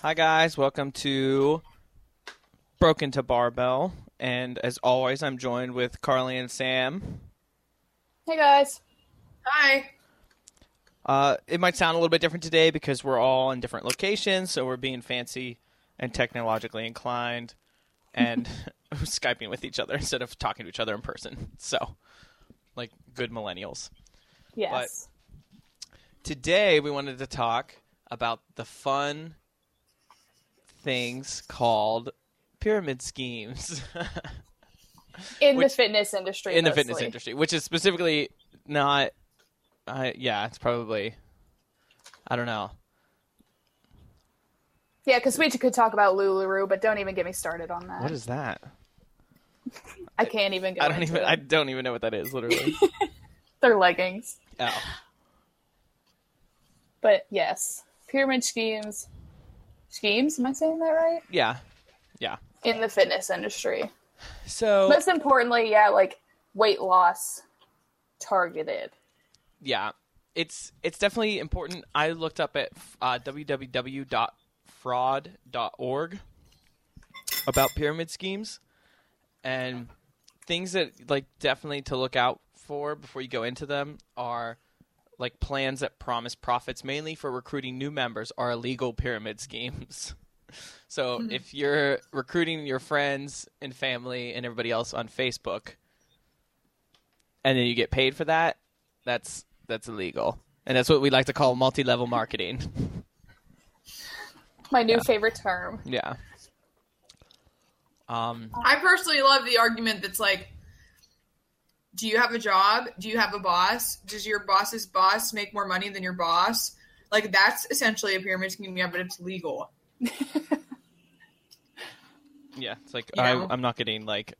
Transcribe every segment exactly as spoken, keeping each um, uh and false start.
Hi guys, welcome to Broken to Barbell, and as always, I'm joined with Carly and Sam. Hey guys. Hi. Uh, it might sound a little bit different today because we're all in different locations, so we're being fancy and technologically inclined, and Skyping with each other instead of talking to each other in person. So, like good millennials. Yes. But today we wanted to talk about the fun things called pyramid schemes. in which, the fitness industry. In mostly. the fitness industry, which is specifically not, uh, yeah, it's probably, I don't know. Yeah, because we could talk about LuLaRoe, but don't even get me started on that. What is that? I can't even go I don't into even, it. I don't even know what that is, literally. They're leggings. Oh. But yes, pyramid schemes. Schemes? Am I saying that right? Yeah. Yeah. In the fitness industry. So. Most importantly, yeah, like weight loss targeted. Yeah. It's it's definitely important. I looked up at uh, w w w dot fraud dot org about pyramid schemes and things that like definitely to look out for before you go into them are like plans that promise profits mainly for recruiting new members are illegal pyramid schemes. So mm-hmm. if you're recruiting your friends and family and everybody else on Facebook and then you get paid for that, that's that's illegal. And that's what we like to call multi-level marketing. My new yeah. favorite term. Yeah. Um, I personally love the argument that's like, do you have a job? Do you have a boss? Does your boss's boss make more money than your boss? Like, that's essentially a pyramid scheme, yeah, but it's legal. yeah, it's like, you I, know? I'm not getting, like,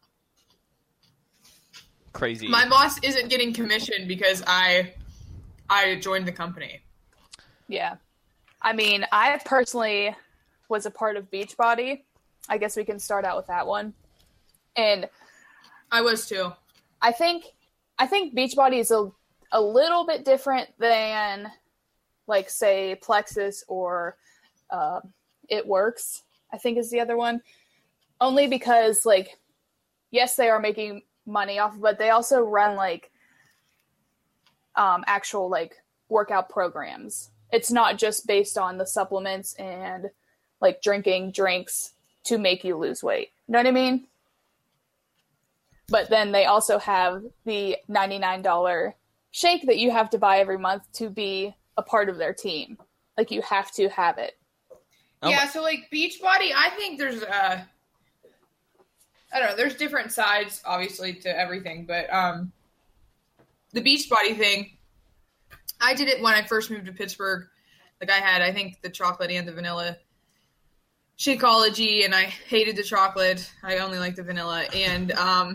crazy. My boss isn't getting commission because I I joined the company. Yeah. I mean, I personally was a part of Beachbody. I guess we can start out with that one. And I was too. I think I think Beachbody is a a little bit different than, like, say, Plexus or uh, It Works, I think is the other one. Only because, like, yes, they are making money off, but they also run, like, um, actual, like, workout programs. It's not just based on the supplements and, like, drinking drinks to make you lose weight. You know what I mean? But then they also have the ninety-nine dollars shake that you have to buy every month to be a part of their team. Like, you have to have it. Yeah, so, like, Beachbody, I think there's, uh, I don't know, there's different sides, obviously, to everything. But um, the Beachbody thing, I did it when I first moved to Pittsburgh. Like, I had, I think, the chocolate and the vanilla Shakeology, and I hated the chocolate. I only liked the vanilla. And, um,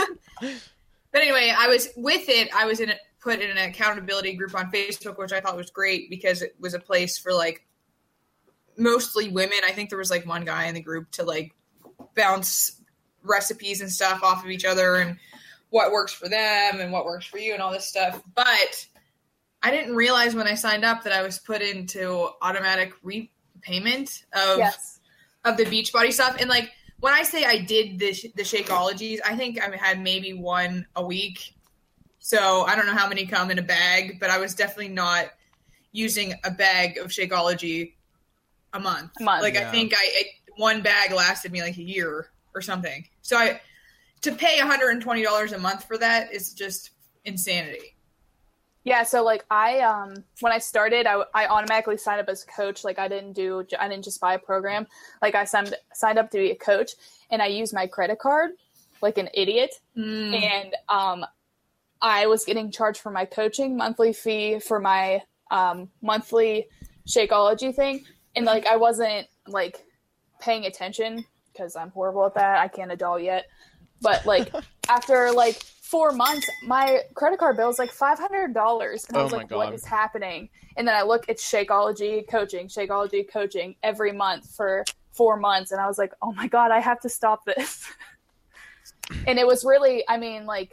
but anyway, I was with it. I was in a, put in an accountability group on Facebook, which I thought was great because it was a place for, like, mostly women. I think there was, like, one guy in the group to, like, bounce recipes and stuff off of each other and what works for them and what works for you and all this stuff. But I didn't realize when I signed up that I was put into automatic repayment of Yes. of the Beachbody stuff. And, like, when I say I did the the Shakeologies, I think I had maybe one a week. So I don't know how many come in a bag, but I was definitely not using a bag of Shakeology a month. A month. Like, Yeah. I think I it, one bag lasted me like a year or something. So I to pay one hundred twenty dollars a month for that is just insanity. Yeah, so, like, I, um, when I started, I, I automatically signed up as a coach. Like, I didn't do, I didn't just buy a program. Like, I signed, signed up to be a coach, and I used my credit card like an idiot. Mm. And, um, I was getting charged for my coaching monthly fee for my, um, monthly Shakeology thing. And, like, I wasn't, like, paying attention because I'm horrible at that. I can't adult yet. But, like, after, like, four months, my credit card bill is like five hundred dollars. And I Oh was my like, God. what is happening? And then I look, it's Shakeology coaching, Shakeology coaching every month for four months. And I was like, oh my God, I have to stop this. And it was really, I mean, like,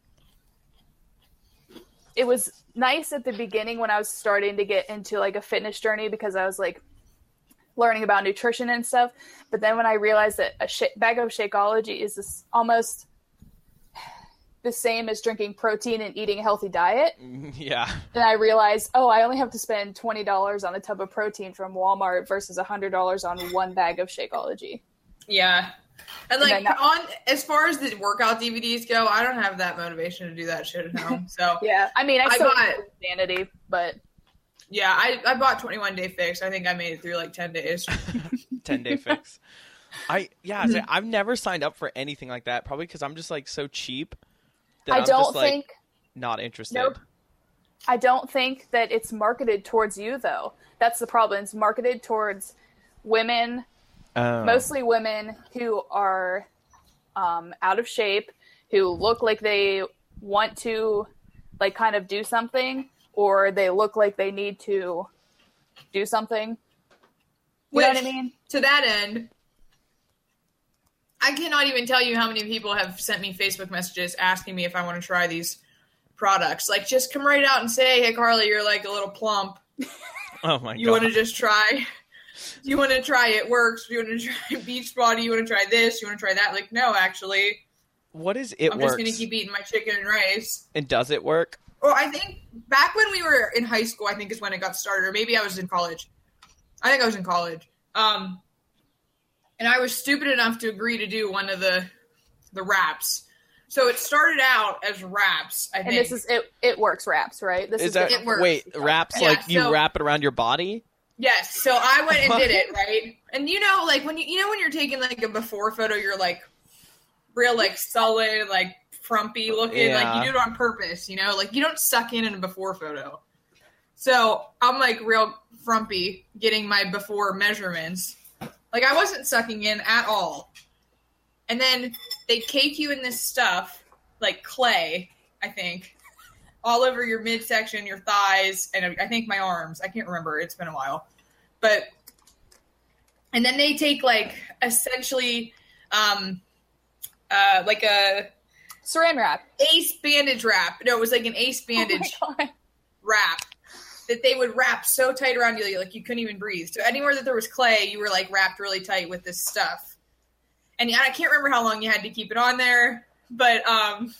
it was nice at the beginning when I was starting to get into, like, a fitness journey because I was like, learning about nutrition and stuff. But then when I realized that a sh- bag of Shakeology is this almost the same as drinking protein and eating a healthy diet. Yeah. Then I realized, oh, I only have to spend twenty dollars on a tub of protein from Walmart versus one hundred dollars on one bag of Shakeology. Yeah. And like And then, on as far as the workout D V Ds go, I don't have that motivation to do that shit at home. So yeah, I mean, I I still got- have insanity, but yeah, I, I bought twenty-one day fix. I think I made it through like ten days. ten day fix. I yeah, so I've never signed up for anything like that. Probably because I'm just like so cheap that I I'm don't just like think not interested. Nope. I don't think that it's marketed towards you though. That's the problem. It's marketed towards women, Oh. mostly women who are um, out of shape, who look like they want to like kind of do something, or they look like they need to do something. You Which, know what I mean? To that end, I cannot even tell you how many people have sent me Facebook messages asking me if I want to try these products. Like, just come right out and say, hey, Carly, you're like a little plump. Oh my You god. want to just try? You want to try It Works? You want to try Beachbody? You want to try this? You want to try that? Like, no, actually. What is it I'm works? just going to keep eating my chicken and rice. And does it work? Well, I think back when we were in high school, I think is when it got started. Or maybe I was in college. I think I was in college. Um, and I was stupid enough to agree to do one of the the wraps. So it started out as wraps, I And think. this is it. It works wraps, right? This Is that It works. wait, wraps Yeah, like you so- wrap it around your body? Yes, so I went and did it, right? And you know, like when you you know when you're taking like a before photo, you're like real like sullen, like frumpy looking, Yeah. like you do it on purpose, you know, like you don't suck in in a before photo. So I'm like real frumpy getting my before measurements. Like I wasn't sucking in at all. And then they cake you in this stuff, like clay, I think, all over your midsection, your thighs, and I think my arms. I can't remember. It's been a while. But, and then they take like essentially um, uh, like a saran wrap. ace bandage wrap. No, it was like an ace bandage Oh my God. wrap that they would wrap so tight around you, like you couldn't even breathe. So anywhere that there was clay, you were like wrapped really tight with this stuff. And I can't remember how long you had to keep it on there, but um,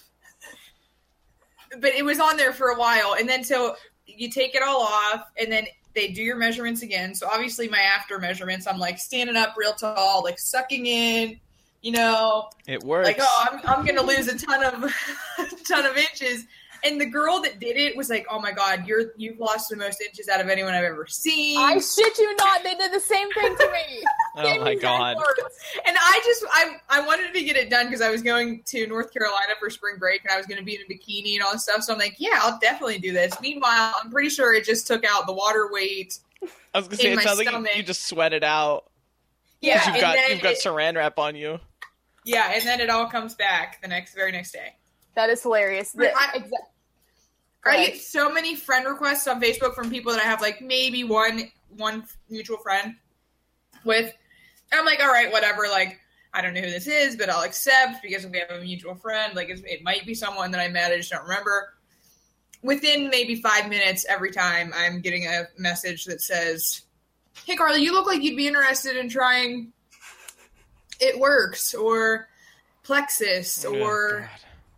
but it was on there for a while. And then so you take it all off, and then they do your measurements again. So obviously my after measurements, I'm like standing up real tall, like sucking in, you know, It works. like, oh, I'm, I'm going to lose a ton of, a ton of inches. And the girl that did it was like, oh my God, you're, you've lost the most inches out of anyone I've ever seen. I shit you not. They did the same thing to me. oh Same my exact god. words. And I just, I, I wanted to get it done because I was going to North Carolina for spring break and I was going to be in a bikini and all this stuff. So I'm like, yeah, I'll definitely do this. Meanwhile, I'm pretty sure it just took out the water weight. I was gonna say in it my sounds like you, stomach. you just sweat it out. Yeah, 'Cause you've and got then you've got it- saran wrap on you. Yeah, and then it all comes back the next, very next day. That is hilarious. But I- Exa- I Right. get so many friend requests on Facebook from people that I have like maybe one one mutual friend with. And I'm like, all right, whatever. Like, I don't know who this is, but I'll accept because we have a mutual friend. Like, it's, it might be someone that I met. I just don't remember. Within maybe five minutes every time, I'm getting a message that says, hey, Carly, you look like you'd be interested in trying It Works or Plexus Oh, or God.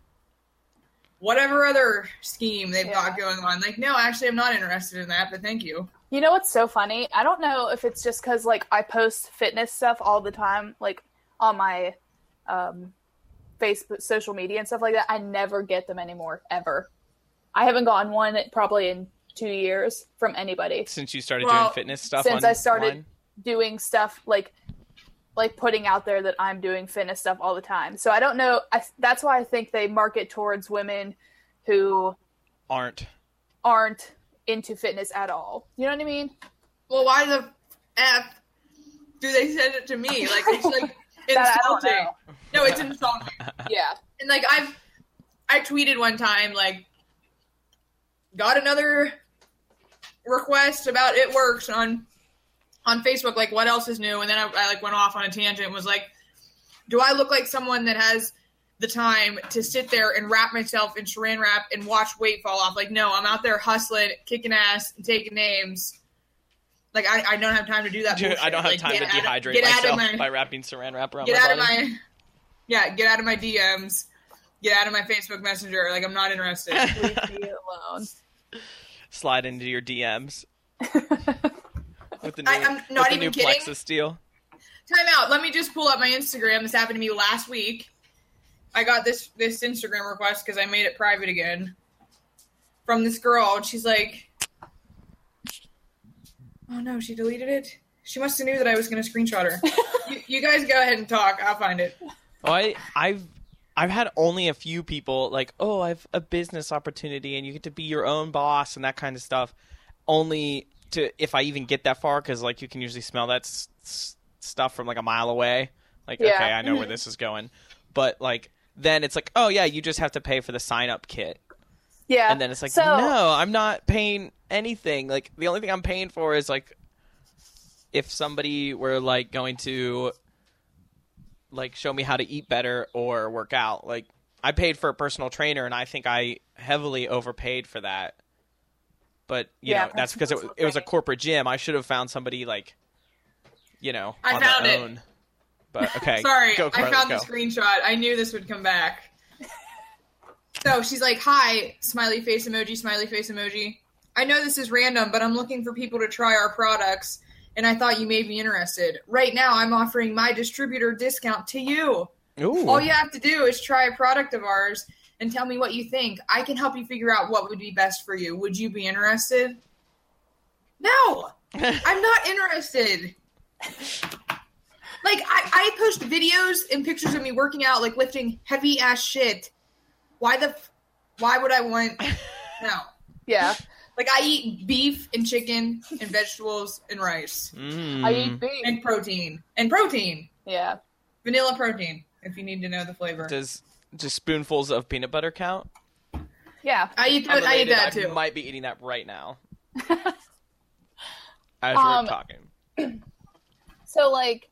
whatever other scheme they've Yeah. got going on. Like, no, actually, I'm not interested in that, but thank you. You know what's so funny? I don't know if it's just because, like, I post fitness stuff all the time, like, on my um, Facebook, social media and stuff like that. I never get them anymore, ever. I haven't gotten one probably in two years from anybody. Since you started Well, doing fitness stuff Since on I started online? doing stuff, like, like putting out there that I'm doing fitness stuff all the time. So I don't know. I, that's why I think they market towards women who aren't. aren't into fitness at all. You know what I mean? Well, why the F do they send it to me? Like, it's like That I don't insulting. know. No, it's insulting. Yeah. And like, I've, I tweeted one time, like, got another request about It Works on, on Facebook, like, what else is new? And then I, I like went off on a tangent and was like, do I look like someone that has the time to sit there and wrap myself in saran wrap and watch weight fall off? Like, no, I'm out there hustling, kicking ass, and taking names. Like I, I don't have time to do that. Dude, bullshit. I don't have like, time to dehydrate dehydrate myself my, by wrapping saran wrap around get my out body. of my yeah, get out of my D Ms. Get out of my Facebook Messenger. Like, I'm not interested. Leave me alone. Slide into your D Ms. With the new, I, I'm not with the even new kidding. Plexus deal. Time out. Let me just pull up my Instagram. This happened to me last week. I got this this Instagram request because I made it private again from this girl. And she's like, oh, no, she deleted it? She must have knew that I was going to screenshot her. you, you guys go ahead and talk. I'll find it. Oh, I, I've I've had only a few people like, oh, I have a business opportunity and you get to be your own boss and that kind of stuff. Only to, if I even get that far, because like you can usually smell that s- s- stuff from like a mile away. Like, Yeah. okay, I know Mm-hmm. where this is going. But like, then it's like, oh yeah, you just have to pay for the sign up kit. Yeah. And then it's like, so, no, I'm not paying anything. Like, the only thing I'm paying for is like, if somebody were like going to like show me how to eat better or work out. Like, I paid for a personal trainer and I think I heavily overpaid for that. But, you Yeah, know, that's because it, personal it was a training. corporate gym. I should have found somebody like, you know, I on found their it. own. But okay. Sorry, go, I Carly, found go. the screenshot. I knew this would come back. So she's like, hi, smiley face emoji, smiley face emoji. I know this is random, but I'm looking for people to try our products, and I thought you may be interested. Right now, I'm offering my distributor discount to you. Ooh. All you have to do is try a product of ours and tell me what you think. I can help you figure out what would be best for you. Would you be interested? No, I'm not interested. Like, I, I post videos and pictures of me working out, like lifting heavy ass shit. Why the, f- why would I want, no. yeah. Like, I eat beef and chicken and vegetables and rice Mm. I eat beef. and protein. And protein. Yeah. Vanilla protein, if you need to know the flavor. Does just spoonfuls of peanut butter count? Yeah. I eat, I'm th- I eat related. that too. I might be eating that right now. As Um, we're talking. So, like,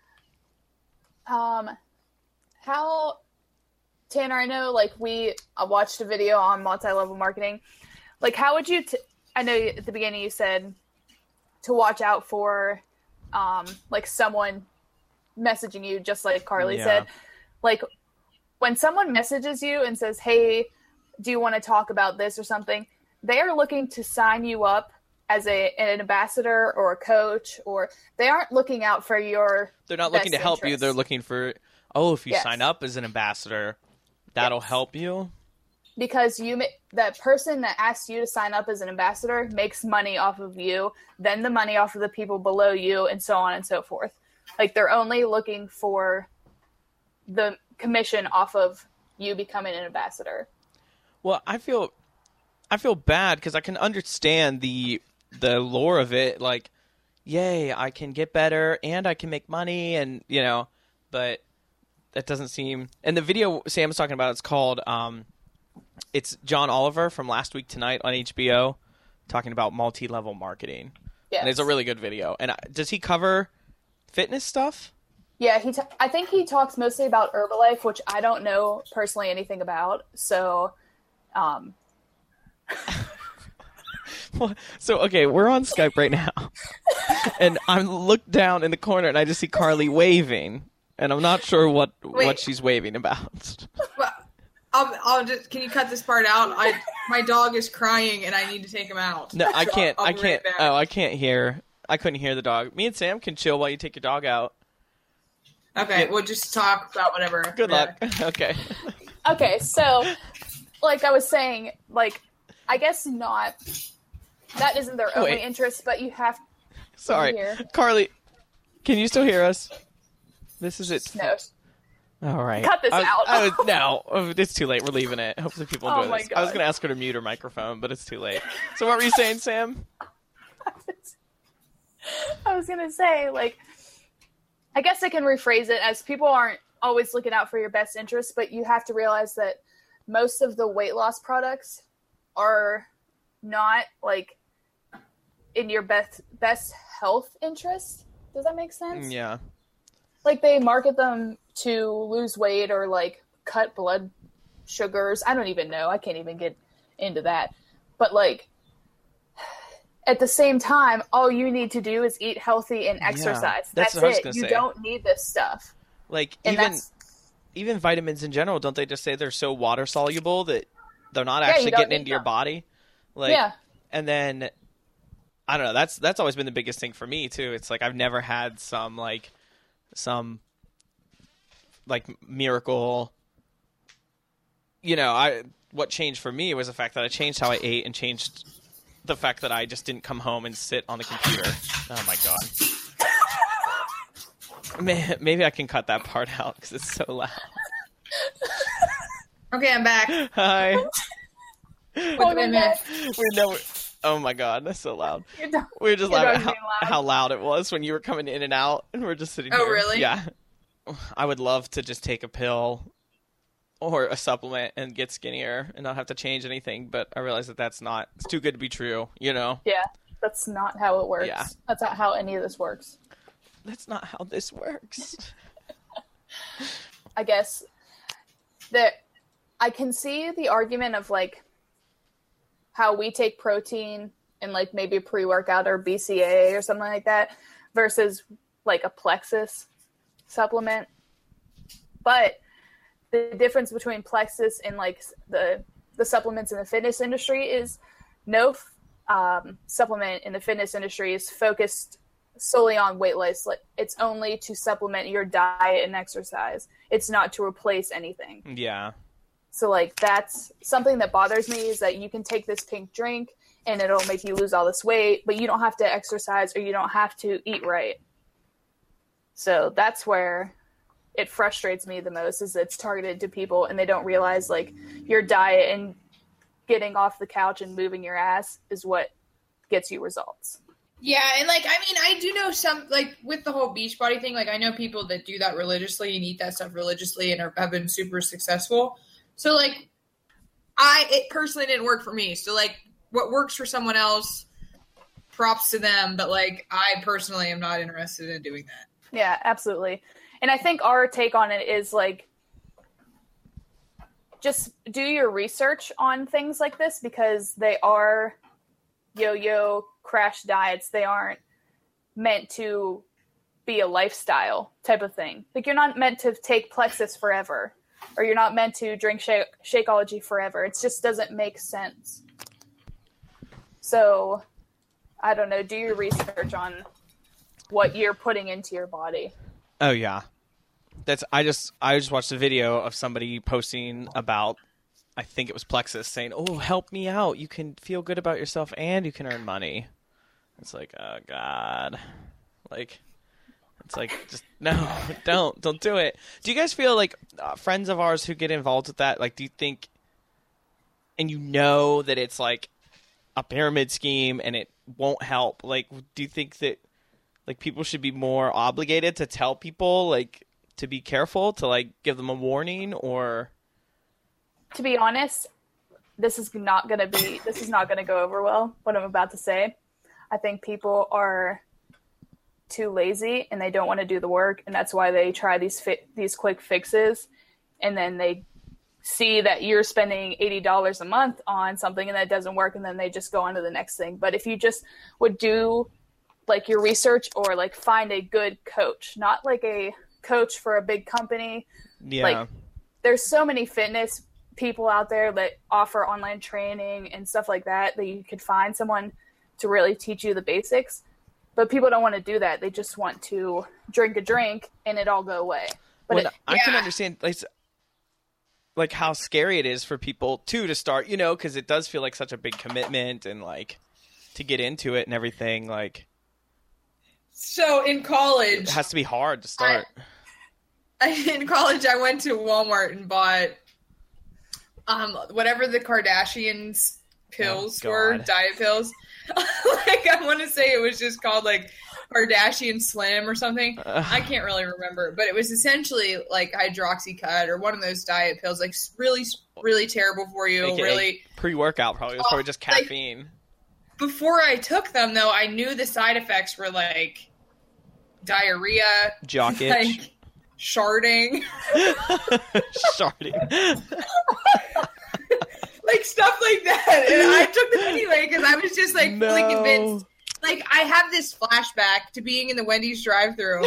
um, how, Tanner, I know, like, we uh, watched a video on multi-level marketing. Like, how would you, t- I know at the beginning you said to watch out for, um, like, someone messaging you, just like Carly Yeah. said. Like, when someone messages you and says, hey, do you want to talk about this or something, they are looking to sign you up as a an ambassador or a coach, or they aren't looking out for your They're not looking to best help you. interest. They're looking for, oh, if you Yes. sign up as an ambassador, that'll Yes. help you. because you ma- that person that asks you to sign up as an ambassador makes money off of you, then the money off of the people below you, and so on and so forth. Like, they're only looking for the commission off of you becoming an ambassador. Well, I feel, I feel bad because I can understand the the lore of it. Like, yay, I can get better and I can make money, and you know, but that doesn't seem. And the video Sam was talking about, it's called, um, it's John Oliver from Last Week Tonight on H B O, talking about multi-level marketing. Yes. And it's a really good video. And uh, does he cover fitness stuff? Yeah, he. T- I think he talks mostly about Herbalife, which I don't know personally anything about. So, um, Well, so okay, we're on Skype right now, and I'm looked down in the corner, and I just see Carly waving, and I'm not sure what Wait. what she's waving about. Well, I'll, I'll just. Can you cut this part out? I my dog is crying and I need to take him out. No, I So can't. I'll I be right can't. back. Oh, I can't hear. I couldn't hear the dog. Me and Sam can chill while you take your dog out. Okay, we'll just talk about whatever. Good Yeah. luck. Okay. okay, so, like I was saying, like, I guess not. That isn't their only Wait. interest, but you have Sorry, Here. Carly. Can you still hear us? This is it. no. All right. Cut this I was- out. I was, no, oh, it's too late. We're leaving it. Hopefully people Oh enjoy my this. I was God. going to ask her to mute her microphone, but it's too late. So what were you saying, Sam? I was gonna say, like, I guess I can rephrase it as people aren't always looking out for your best interests, but you have to realize that most of the weight loss products are not like in your best best health interest. Does that make sense? Yeah. Like, they market them to lose weight or like cut blood sugars. I don't even know. I can't even get into that. But like, at the same time, all you need to do is eat healthy and exercise. Yeah, that's that's what I was it. gonna You say. don't need this stuff. Like, And even that's even vitamins in general, don't they just say they're so water soluble that they're not Yeah, you actually don't getting need into your them. body? Like, yeah. and then I don't know. That's that's always been the biggest thing for me too. It's like I've never had some like some like miracle. You know, I what changed for me was the fact that I changed how I ate and changed the fact that I just didn't come home and sit on the computer. Oh my god. Man, maybe I can cut that part out because it's so loud. Okay, I'm back. Hi. With Oh the my women. God. We know. Oh my god, that's so loud. You're done. We were just Your laughing dog's how, being loud. how loud it was when you were coming in and out, and we're just sitting Oh, here. really? Yeah. I would love to just take a pill or a supplement and get skinnier and not have to change anything, but I realize that that's not. It's too good to be true. You know. Yeah, that's not how it works. Yeah. That's not how any of this works. That's not how this works. I guess that I can see the argument of like how we take protein and like maybe a pre-workout or B C A A or something like that versus like a Plexus supplement. But the difference between Plexus and like the the supplements in the fitness industry is no um, supplement in the fitness industry is focused solely on weight loss. Like, it's only to supplement your diet and exercise. It's not to replace anything. Yeah. So like that's something that bothers me is that you can take this pink drink and it'll make you lose all this weight, but you don't have to exercise or you don't have to eat right. So that's where it frustrates me the most is it's targeted to people and they don't realize like your diet and getting off the couch and moving your ass is what gets you results. Yeah, and like I mean, I do know some like with the whole Beachbody thing. Like I know people that do that religiously and eat that stuff religiously and are, have been super successful. So like, I it personally didn't work for me. So like, what works for someone else, props to them. But like, I personally am not interested in doing that. Yeah, absolutely. And I think our take on it is like, just do your research on things like this because they are yo-yo crash diets. They aren't meant to be a lifestyle type of thing. Like you're not meant to take Plexus forever or you're not meant to drink shake- Shakeology forever. It just doesn't make sense. So I don't know. Do your research on what you're putting into your body. Oh yeah. That's I just I just watched a video of somebody posting about I think it was Plexus saying, "Oh, help me out. You can feel good about yourself and you can earn money." It's like, "Oh god." Like it's like just no, don't don't do it. Do you guys feel like uh, friends of ours who get involved with that, like do you think and you know that it's like a pyramid scheme and it won't help, like do you think that like people should be more obligated to tell people like to be careful, to like give them a warning? Or to be honest, this is not going to be, this is not going to go over well, what I'm about to say. I think people are too lazy and they don't want to do the work. And that's why they try these fi- these quick fixes. And then they see that you're spending eighty dollars a month on something and that doesn't work. And then they just go on to the next thing. But if you just would do like your research or like find a good coach, not like a coach for a big company. yeah, Like there's so many fitness people out there that offer online training and stuff like that, that you could find someone to really teach you the basics. But people don't want to do that. They just want to drink a drink and it all go away. But well, it, I can yeah. understand like like how scary it is for people too to start, you know, because it does feel like such a big commitment and like to get into it and everything. Like So in college, it has to be hard to start. I, in college, I went to Walmart and bought um whatever the Kardashians pills Oh, were, God. diet pills. Like I want to say it was just called like Kardashian Slim or something. Ugh. I can't really remember, but it was essentially like Hydroxycut or one of those diet pills, like really, really terrible for you. A K A Really. pre-workout probably. It was Oh, probably just like- caffeine. Before I took them, though, I knew the side effects were like diarrhea, Jock itch. like sharding. Sharding. like stuff like that. And I took them anyway because I was just like No. fully convinced. Like I have this flashback to being in the Wendy's drive-thru.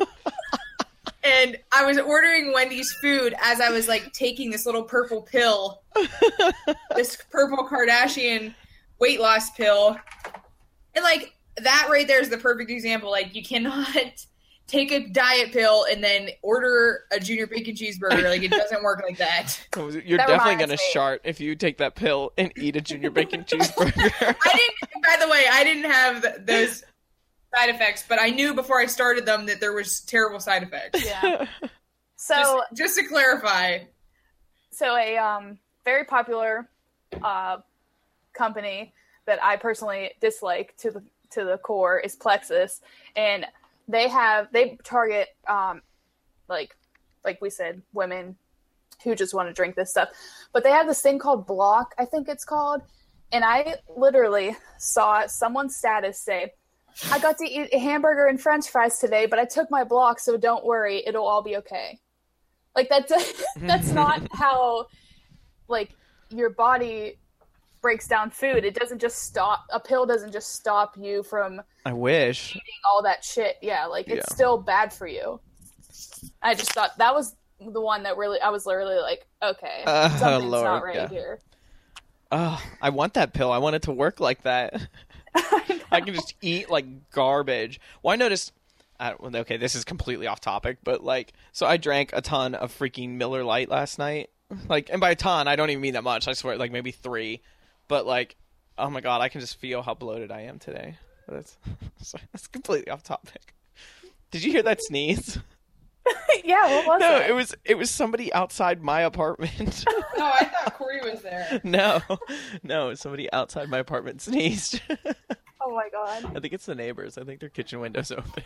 And I was ordering Wendy's food as I was like taking this little purple pill, this purple Kardashian weight loss pill. And like that right there is the perfect example. Like you cannot take a diet pill and then order a junior bacon cheeseburger. Like it doesn't work like that. You're That definitely reminds gonna me. shart if you take that pill and eat a junior bacon cheeseburger. I didn't, by the way, I didn't have th- those side effects, but I knew before I started them that there was terrible side effects. Yeah. So Just, just to clarify. so a um, very popular uh, company that I personally dislike to the to the core is Plexus, and they have they target um, like like we said, women who just want to drink this stuff. But they have this thing called Block, I think it's called, and I literally saw someone's status say, I got to eat a hamburger and french fries today, but I took my Block, so don't worry, it'll all be okay. Like, that, that's not how, like, your body breaks down food. It doesn't just stop, a pill doesn't just stop you from I wish. eating all that shit. Yeah, like, it's Yeah. still bad for you. I just thought that was the one that really, I was literally like, okay, Uh, something's Lord, not right yeah. here. Oh, I want that pill. I want it to work like that. I can just eat like garbage. Well, I noticed. I don't, okay, this is completely off topic, but like, so I drank a ton of freaking Miller Lite last night. Like, and by a ton, I don't even mean that much. I swear, like maybe three. But like, oh my god, I can just feel how bloated I am today. That's sorry, that's completely off topic. Did you hear that sneeze? Yeah, what was No, it? it was it was somebody outside my apartment. No, I thought Corey was there. No, no, somebody outside my apartment sneezed. Oh my god. I think it's the neighbors. I think their kitchen window's open.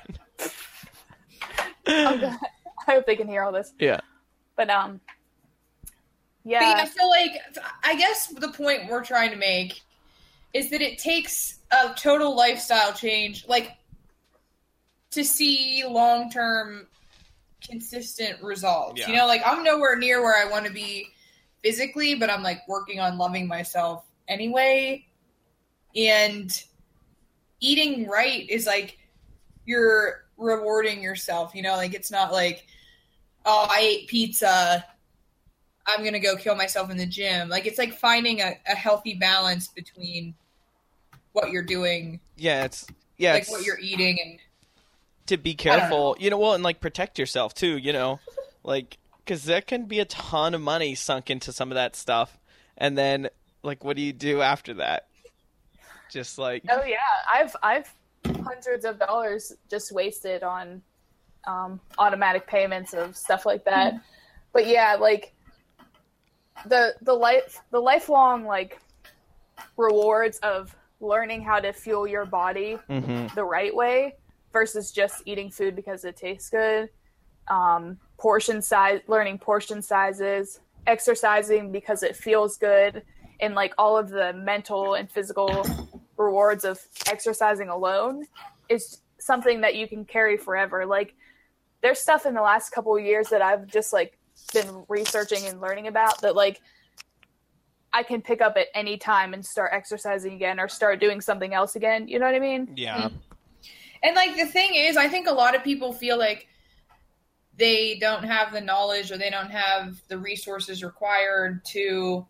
Oh god. I hope they can hear all this. Yeah. But, um, But yeah, I yeah. feel like, I guess the point we're trying to make is that it takes a total lifestyle change, like, to see long-term consistent results. Yeah. You know, like, I'm nowhere near where I want to be physically, but I'm, like, working on loving myself anyway. And eating right is, like, you're rewarding yourself, you know? Like, it's not like, oh, I ate pizza, I'm going to go kill myself in the gym. Like, it's like finding a, a healthy balance between what you're doing, Yeah, it's yeah, like it's what you're eating. And to be don't careful, know. you know, well, and like protect yourself too, you know, like because there can be a ton of money sunk into some of that stuff, and then like, what do you do after that? Just like, Oh yeah, I've I've hundreds of dollars just wasted on um, automatic payments of stuff like that. But yeah, like the the life the lifelong like rewards of learning how to fuel your body mhm. the right way versus just eating food because it tastes good. Um, portion size, learning portion sizes, exercising because it feels good, and like all of the mental and physical rewards of exercising alone is something that you can carry forever. Like there's stuff in the last couple of years that I've just like been researching and learning about that like I can pick up at any time and start exercising again or start doing something else again. You know what I mean? Yeah, And, like, the thing is, I think a lot of people feel like they don't have the knowledge or they don't have the resources required to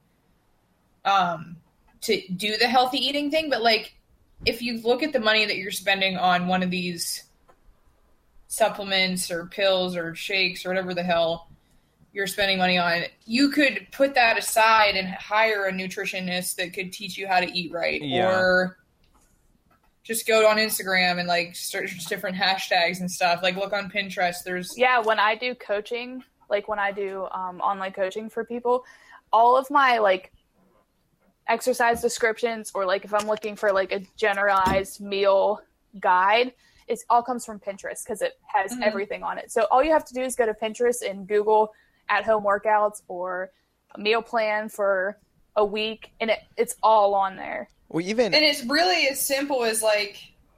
um to do the healthy eating thing. But, like, if you look at the money that you're spending on one of these supplements or pills or shakes or whatever the hell you're spending money on, you could put that aside and hire a nutritionist that could teach you how to eat right. Yeah. Or just go on Instagram and like search different hashtags and stuff. Like look on Pinterest. There's Yeah, when I do coaching, like when I do um, online coaching for people, all of my like exercise descriptions or like if I'm looking for like a generalized meal guide, it all comes from Pinterest because it has Mhm. everything on it. So all you have to do is go to Pinterest and Google at-home workouts or a meal plan for a week, and it, it's all on there. well, even and it's really as simple as like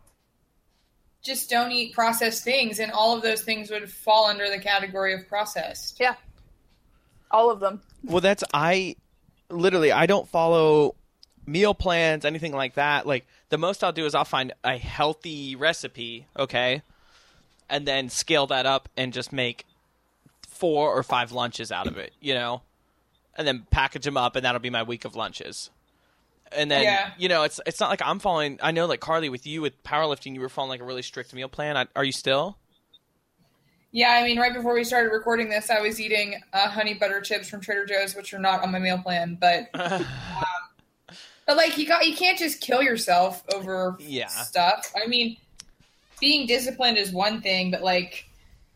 just don't eat processed things, and all of those things would fall under the category of processed. All of them. well, that's I literally, I don't follow meal plans, anything like that. Like, the most I'll do is I'll find a healthy recipe, okay, and then scale that up and just make four or five lunches out of it, you know, and then package them up, and that'll be my week of lunches. And then, yeah. you know, it's it's not like I'm following. I know, like, Carly, with you with powerlifting, you were following like a really strict meal plan. I, are you still? Yeah, I mean, right before we started recording this, I was eating uh, honey butter chips from Trader Joe's, which are not on my meal plan. But, um, but like, you got you can't just kill yourself over yeah. stuff. I mean, being disciplined is one thing, but like,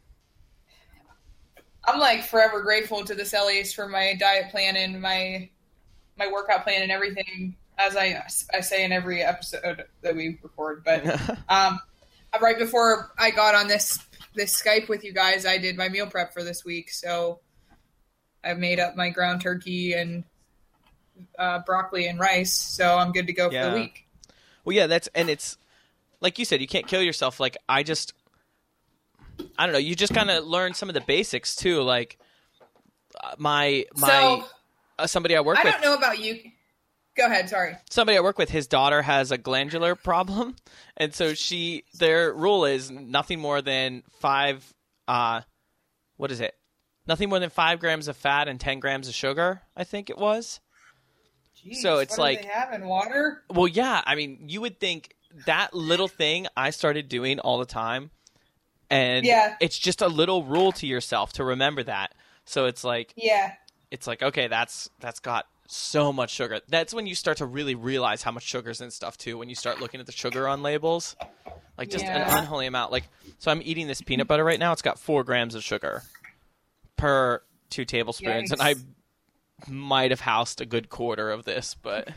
I'm like forever grateful to the Cellies for my diet plan and my my workout plan and everything, as I I say in every episode that we record. But um, right before I got on this. this Skype with you guys, I did my meal prep for this week. So I've made up my ground turkey and uh, broccoli and rice. So I'm good to go yeah. for the week. Well, yeah, that's, and it's like you said, you can't kill yourself. Like, I just, I don't know. You just kind of learn some of the basics too. Like uh, my, my, so, uh, somebody I work I with. I don't know about you. Go ahead. Sorry. Somebody I work with, his daughter has a glandular problem. And so she, their rule is nothing more than five, uh, what is it? Nothing more than five grams of fat and ten grams of sugar, I think it was. Jeez, so it's what like, do they have in water? Well, yeah. I mean, you would think that little thing I started doing all the time. And yeah. it's just a little rule to yourself to remember that. So it's like, yeah, it's like, okay, that's, that's got so much sugar. That's when you start to really realize how much sugar's in stuff too. When you start looking at the sugar on labels, like just yeah. an unholy amount. Like, so I'm eating this peanut butter right now. It's got four grams of sugar per two tablespoons, Yikes. and I might have housed a good quarter of this. But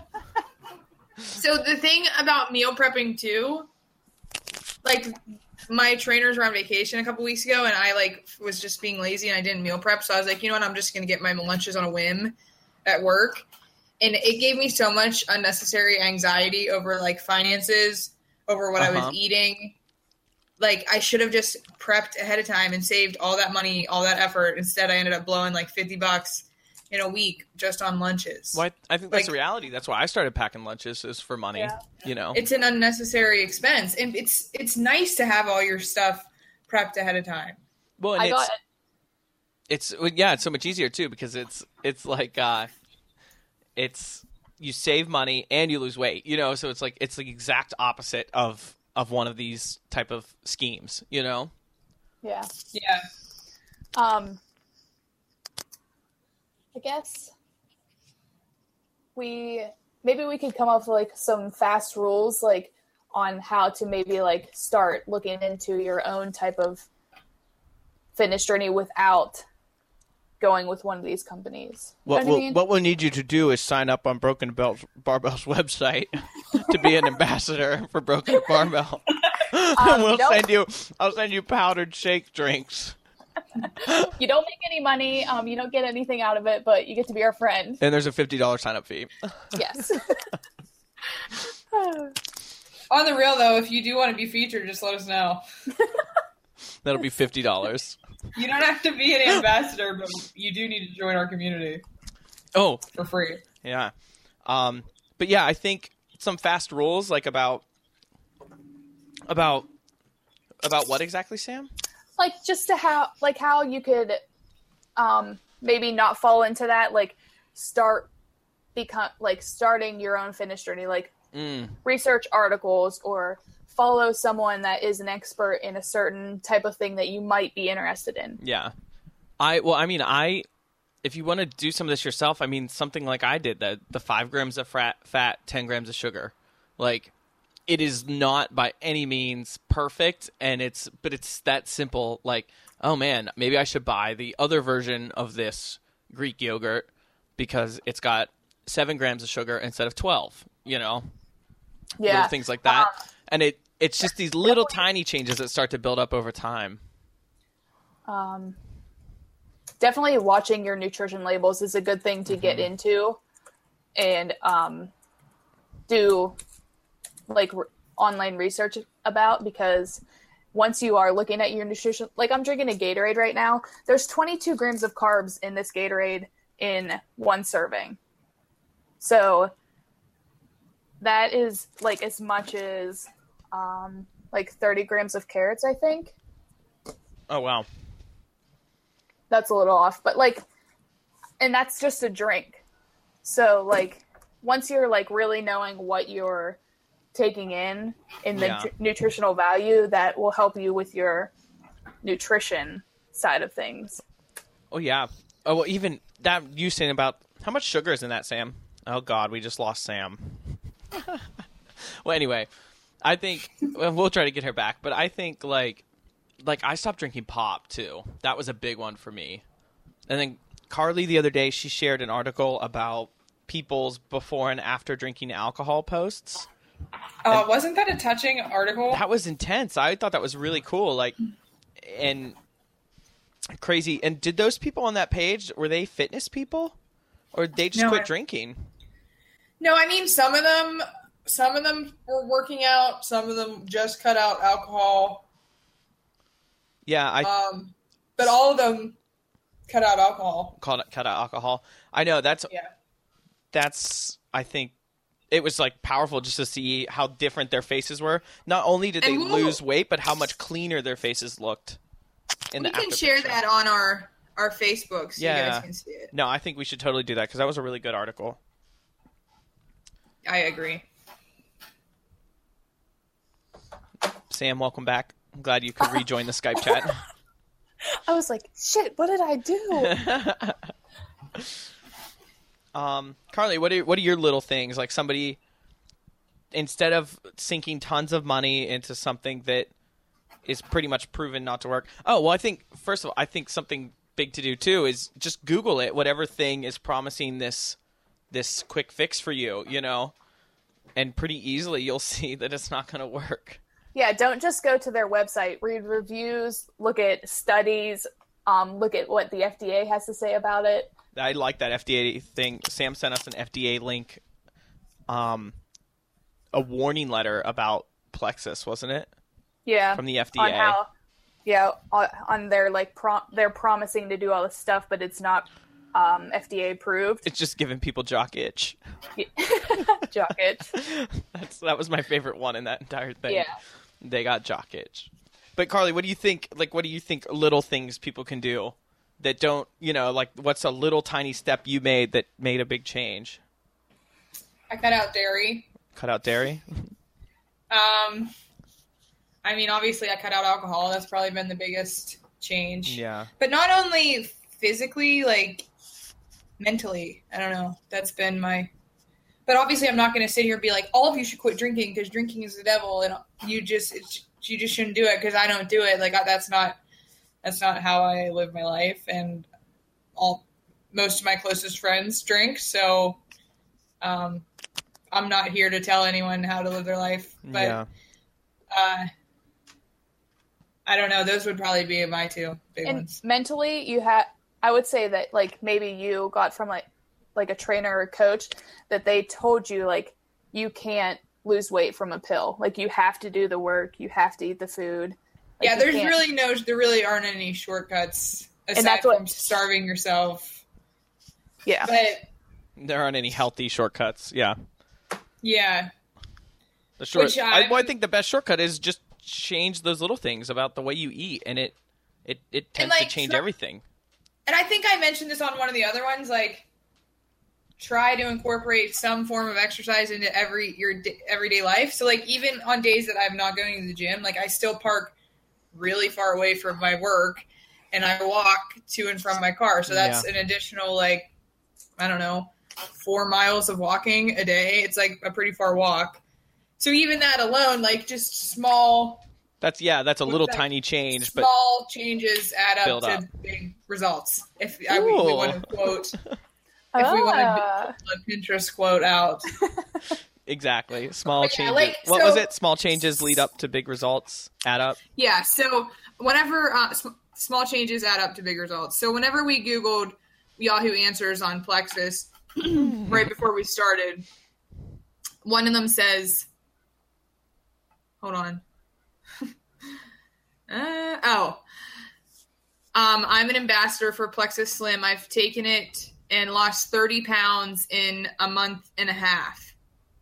so the thing about meal prepping too, like my trainers were on vacation a couple weeks ago, and I like was just being lazy and I didn't meal prep. So I was like, you know what, I'm just gonna get my lunches on a whim at work, and it gave me so much unnecessary anxiety over like finances, over what uh-huh. I was eating. Like I should have just prepped ahead of time and saved all that money, all that effort. Instead, I ended up blowing like fifty bucks in a week just on lunches. Well, I, I think that's like, the reality. That's why I started packing lunches, is for money. Yeah. You know, it's an unnecessary expense, and it's it's nice to have all your stuff prepped ahead of time. Well, and I it's, got it's yeah, it's so much easier too, because it's it's like uh, it's you save money and you lose weight. You know, so it's like it's the exact opposite of of one of these type of schemes. You know. Yeah. Yeah. Um. I guess we maybe we could come up with like some fast rules, like on how to maybe like start looking into your own type of fitness journey without going with one of these companies. What you know we'll, what I mean? what we'll need you to do is sign up on Broken Bell's, Barbell's website to be an ambassador for Broken Barbell. Um, we'll nope. send you. I'll send you powdered shake drinks. You don't make any money. Um, you don't get anything out of it, but you get to be our friend. And there's a fifty dollars sign up fee. Yes. On the real though, if you do want to be featured, just let us know. That'll be fifty dollars. You don't have to be an ambassador, but you do need to join our community. Oh, for free. Yeah. Um, but yeah, I think some fast rules, like about about about what exactly, Sam? Like just to how like how you could um maybe not fall into that, like start become like starting your own fitness journey, like mm. research articles or follow someone that is an expert in a certain type of thing that you might be interested in. Yeah. I well, I mean, I if you want to do some of this yourself, I mean, something like I did, the the five grams of fat, fat, ten grams of sugar, like. It is not by any means perfect, and it's but it's that simple. Like, oh man, maybe I should buy the other version of this Greek yogurt because it's got seven grams of sugar instead of twelve. You know, yeah, little things like that. Uh, and it it's just these little tiny changes that start to build up over time. Um, definitely watching your nutrition labels is a good thing to mm-hmm. get into, and um, do. like re- online research about, because once you are looking at your nutrition, like I'm drinking a Gatorade right now, there's twenty-two grams of carbs in this Gatorade, in one serving. So that is like as much as um, like thirty grams of carrots, I think. Oh, wow. That's a little off, but like, and that's just a drink. So like, once you're like really knowing what you're taking in in the Yeah. tr- nutritional value, that will help you with your nutrition side of things. Oh, yeah. Oh, well, even that you saying about how much sugar is in that, Sam? Oh, God, we just lost Sam. Well, anyway, I think well, we'll try to get her back, but I think like like I stopped drinking pop too. That was a big one for me. And then Carly the other day, she shared an article about people's before and after drinking alcohol posts. Uh, wasn't that a touching article? That was intense. I thought that was really cool. Like, and crazy. And did those people on that page, were they fitness people? Or did they just No, quit I- drinking? No, I mean some of them. Some of them were working out. Some of them just cut out alcohol. Yeah, I Um, but all of them cut out alcohol. called it cut out alcohol. I know that's Yeah. that's I think it was like powerful just to see how different their faces were. Not only did they And we'll- lose weight, but how much cleaner their faces looked. In We the can after share picture. that on our our Facebook so you Yeah. guys can see it. No, I think we should totally do that because that was a really good article. I agree. Sam, welcome back. I'm glad you could rejoin the Skype chat. I was like, shit, what did I do? Um, Carly, what are what are your little things? Like somebody, instead of sinking tons of money into something that is pretty much proven not to work. Oh, well, I think first of all, I think something big to do too is just Google it. Whatever thing is promising this this quick fix for you, you know, and pretty easily you'll see that it's not going to work. Yeah, don't just go to their website. Read reviews, look at studies, um, look at what the F D A has to say about it. I like that F D A thing. Sam sent us an F D A link, um, a warning letter about Plexus, wasn't it? Yeah, From the F D A. on how, yeah, on, on their like prom- they're promising to do all this stuff, but it's not um, F D A approved. It's just giving people jock itch. Jock it. That's that was my favorite one in that entire thing. Yeah. They got jock itch. But Carly, what do you think? Like, what do you think? Little things people can do that don't, you know, like, what's a little tiny step you made that made a big change? I cut out dairy. Cut out dairy. Um, I mean, obviously, I cut out alcohol. That's probably been the biggest change. Yeah. But not only physically, like mentally. I don't know. That's been my. But obviously, I'm not going to sit here and be like, all of you should quit drinking because drinking is the devil, and you just it's, you just shouldn't do it because I don't do it. Like I, that's not that's not how I live my life, and all most of my closest friends drink, so um, I'm not here to tell anyone how to live their life. But yeah. uh, I don't know. Those would probably be my two big And ones. mentally, you have. I would say that like maybe you got from like like a trainer or a coach that they told you like you can't lose weight from a pill. Like you have to do the work. You have to eat the food. Like, Yeah, you there's can't- really no, there really aren't any shortcuts aside that's what- from starving yourself. yeah. But There aren't any healthy shortcuts. Yeah. yeah, The short. Which I, I- well, I think the best shortcut is just change those little things about the way you eat, and it it it tends like, to change so- everything. and I think I mentioned this on one of the other ones. Like, try to incorporate some form of exercise into every your d- everyday life. So, like, even on days that I'm not going to the gym, like I still park really far away from my work, and I walk to and from my car. So that's Yeah. an additional like I don't know four miles of walking a day. It's like a pretty far walk. So even that alone, like just small. That's yeah. That's a What's little that? tiny change, but Small changes add up Build to up. big results. If I, we, we Cool. want to quote, if we want Ah. to a Pinterest quote out, exactly small But yeah, changes. like, what so- was it? Small changes lead up to big results. Add up. yeah. So whenever uh, sm- small changes add up to big results. So whenever we Googled Yahoo Answers on Plexus right before we started, one of them says, "Hold on." Uh, oh, um, I'm an ambassador for Plexus Slim. I've taken it and lost thirty pounds in a month and a half.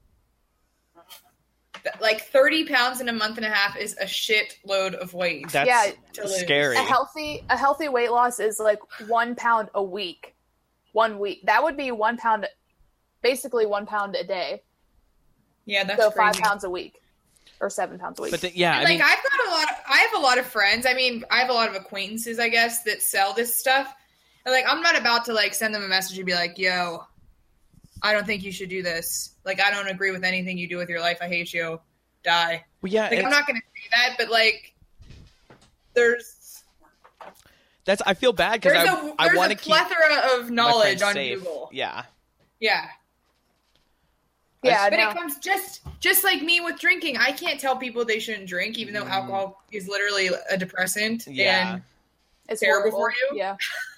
Like thirty pounds in a month and a half is a shit load of weight. That's Yeah, scary. A healthy a healthy weight loss is like one pound a week. One week. That would be one pound, basically one pound a day. Yeah, that's so crazy. five pounds a week, or seven pounds a week. But the, yeah, And, I like mean, I've got a lot. Of, I have a lot of friends. I mean, I have a lot of acquaintances, I guess, that sell this stuff. And like, I'm not about to like send them a message and be like, "Yo, I don't think you should do this. Like, I don't agree with anything you do with your life. I hate you. Die." well, yeah, Like, it's- I'm not going to say that, but like, there's that's I feel bad because there's I a I there's want a to keep plethora of my knowledge friends on safe. Google. Yeah, Yeah. yeah, But no. it comes just just like me with drinking. I can't tell people they shouldn't drink, even though Mm. alcohol is literally a depressant. Yeah. And, it's terrible horrible. for you. Yeah,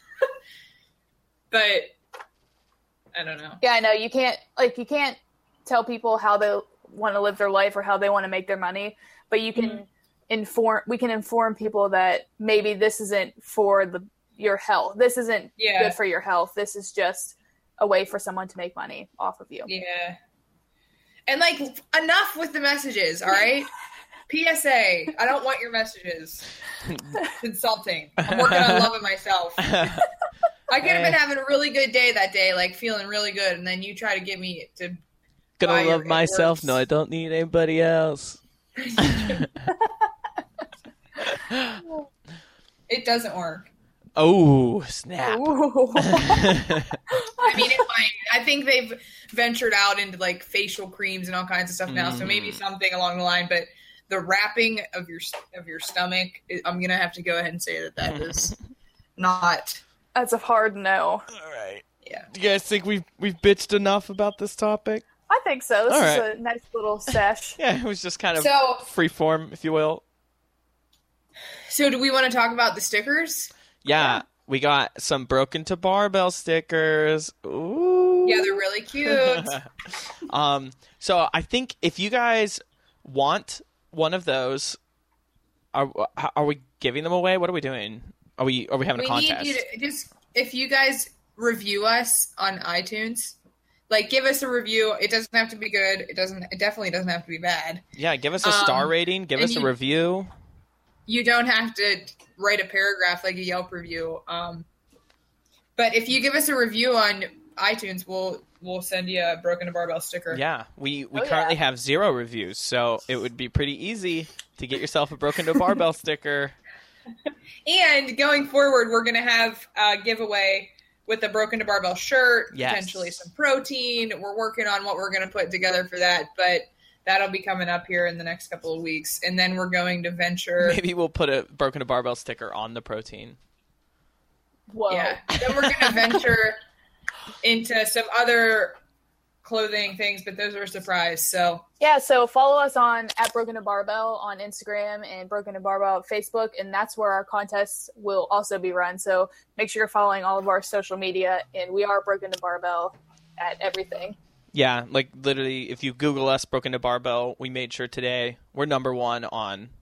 but I don't know. yeah, I know. You can't like you can't tell people how they want to live their life or how they want to make their money, but you can Mhm. inform. We can inform people that maybe this isn't for the your health. This isn't Yeah. good for your health. This is just a way for someone to make money off of you. Yeah. And like enough with the messages, all right? P S A. I don't want your messages. It's insulting. I'm working on loving myself. I could have been having a really good day that day, like feeling really good, and then you try to get me to gonna buy love your myself. works. No, I don't need anybody else. It doesn't work. Oh snap! Ooh. I mean, it might. I think they've ventured out into like facial creams and all kinds of stuff now, so maybe Mm. something along the line. But the wrapping of your of your stomach, I'm gonna have to go ahead and say that that is not. That's a hard no. All right. Yeah. Do you guys think we've we've bitched enough about this topic? I think so. This All is right. a nice little sesh. Yeah, it was just kind of So, free form, if you will. so do we want to talk about the stickers? Yeah, we got some broken to barbell stickers. Ooh. Yeah, they're really cute. um, so I think if you guys want one of those, are are we giving them away? What are we doing? Are we are we having we a contest? need you to just if you guys review us on iTunes, like give us a review. It doesn't have to be good. It doesn't. It definitely doesn't have to be bad. Yeah, give us a Um, star rating. Give and us a you- review. You don't have to write a paragraph like a Yelp review. Um, but if you give us a review on iTunes, we'll we'll send you a Broken to Barbell sticker. Yeah, we we Oh, currently yeah. have zero reviews, so it would be pretty easy to get yourself a broken to barbell sticker. And going forward, we're going to have a giveaway with a Broken to Barbell shirt, Yes. potentially some protein. We're working on what we're going to put together for that, but that'll be coming up here in the next couple of weeks. And then we're going to venture. Maybe we'll put a broken to barbell sticker on the protein. Whoa. Yeah. Then we're going to venture into some other clothing things, but those are a surprise. So Yeah, so follow us on at Broken to Barbell on Instagram and Broken to Barbell on Facebook, and that's where our contests will also be run. So make sure you're following all of our social media, and we are Broken to Barbell at everything. Yeah, like literally, if you Google us, broken to barbell, we made sure today we're number one on.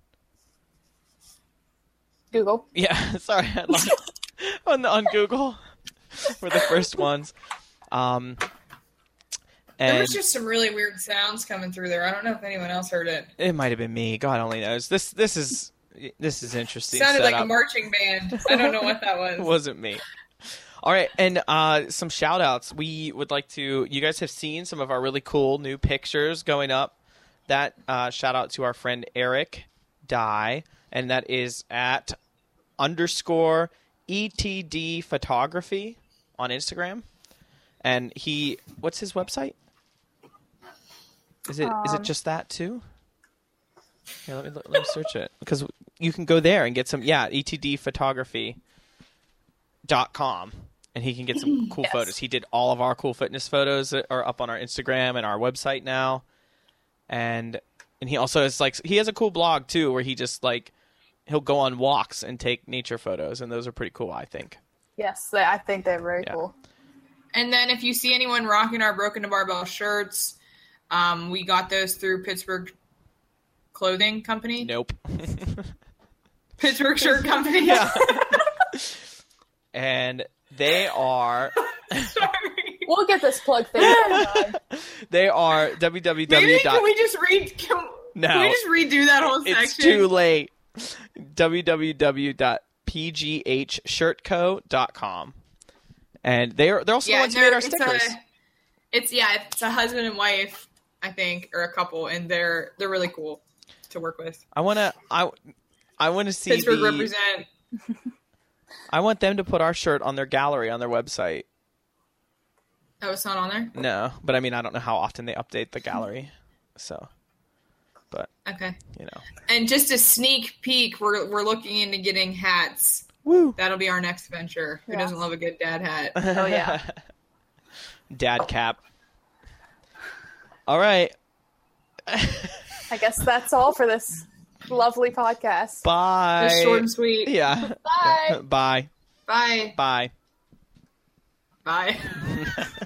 Google. Yeah, sorry, I lost on on Google. We're the first ones. Um, there and was just some really weird sounds coming through there. I don't know if anyone else heard it. it might have been me. God only knows. This this is this is interesting. Sounded like a setup. marching band. I don't know what that was. It wasn't me. All right, and uh, some shout outs. We would like to, you guys have seen some of our really cool new pictures going up. That uh, shout out to our friend Eric Dye, and that is at underscore E T D photography on Instagram. And he, what's his website? Is it is it Um, just that too? Yeah, let me let me search it because you can go there and get some. Yeah, E T D photography dot com, and he can get some cool Yes. photos. He did all of our cool fitness photos that are up on our Instagram and our website now. And and he also has like he has a cool blog too where he just like he'll go on walks and take nature photos, and those are pretty cool, I think. Yes, they- I think they're very Yeah. cool. And then if you see anyone rocking our Broken to Barbell shirts, um, we got those through Pittsburgh Clothing Company. Nope. Pittsburgh Shirt Company. Yeah. And they are Sorry. We'll get this plug thing done. They are www. Maybe can we just read? Can, No. can we just redo that whole section? It's too late. www dot p g h shirt co dot com. And they're they're also the ones who made our it's stickers. A, it's yeah, it's a husband and wife, I think, or a couple, and they're they're really cool to work with. I wanna I I wanna see Pittsburgh the, represent. I want them to put our shirt on their gallery on their website. Oh, it's not on there? No, but I mean I don't know how often they update the gallery. So but Okay. you know. And just a sneak peek, we're we're looking into getting hats. Woo. That'll be our next venture. Who Yeah. doesn't love a good dad hat? Oh yeah. Dad cap. All right. I guess that's all for this lovely podcast. Bye. Just short and sweet. Yeah. Bye. Bye. Bye. Bye. Bye.